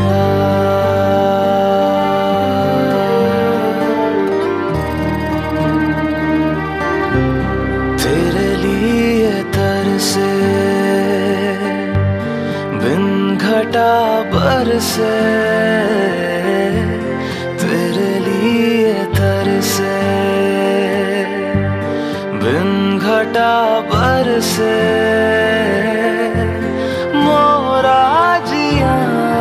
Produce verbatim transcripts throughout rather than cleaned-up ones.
पिया। तेरे लिए तरसे बिन घटा बरसे, तेरे लिए तरसे बिन घटा बरसे मोरा जिया।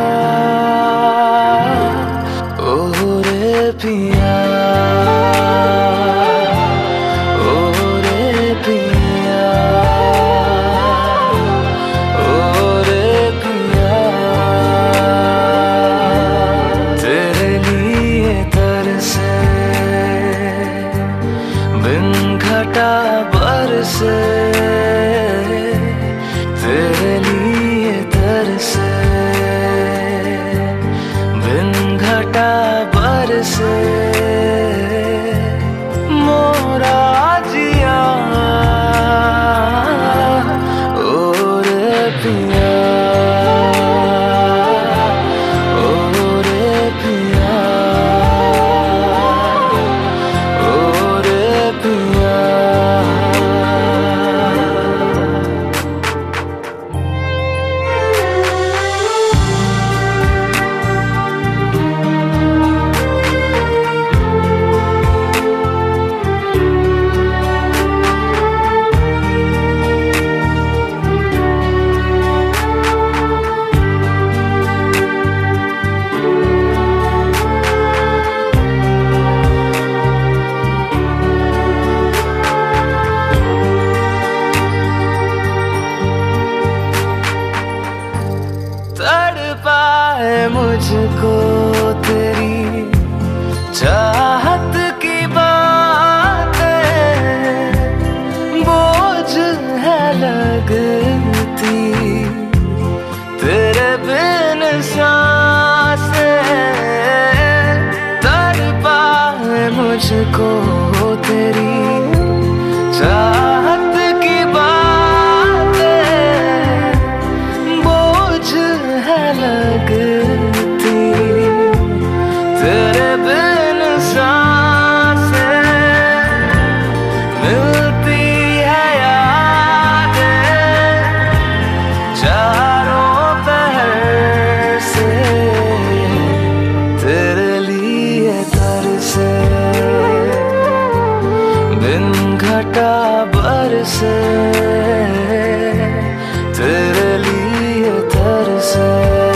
ओ रे पिया, ओ रे पिया, ओ रे पिया। तेरे लिए तरसे बिन घटा बरसे, तेरे लिए तरसे बिन घटा बरसे मोरा जिया। ओ रे पिया, ओ रे पिया, ओ रे पिया। तड़पा है मुझको तेरी चाहत की बातें, बोझ है लगती तेरे बिन सांसें। तड़पा है मुझको तेरी चाहत की बातें, बोझ है लगती तेरे बिन सांसें। मिलती है यादें चारों पहर से, तेरे लिए तरसे बिन घटा बरसे, तेरे लिए तरसे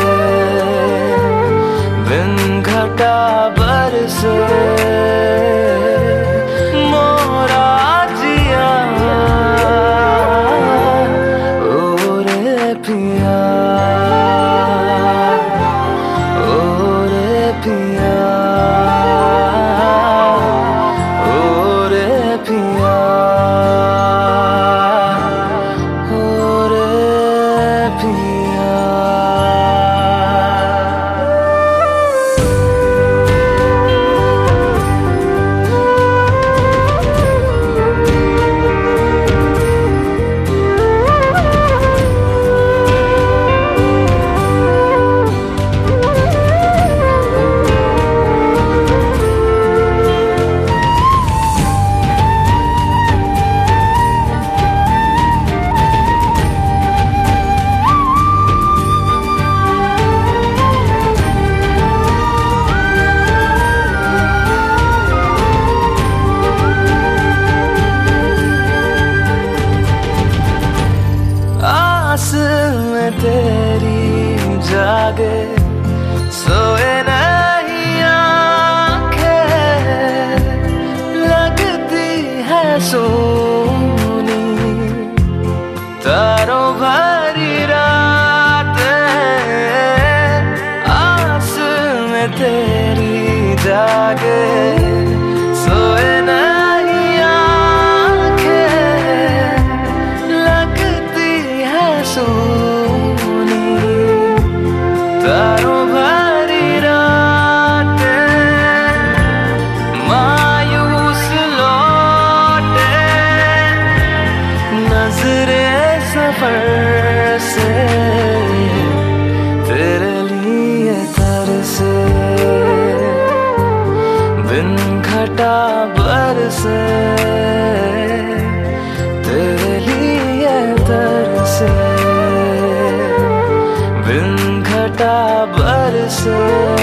बिन घटा बरसे मोरा जिया। ओ रे पिया, ओ रे पिया, ओ रे पिया, ओ रे पिया। आस में तेरी जागे सोए नहीं आंखें, लगती है सोनी तारों भरी रातें। आस में तेरी जागे सोए नहीं आंखें, लगती है सोनी तारों भरी रातें। मायूस लौटे नजरे सफर से, तेरे लिए से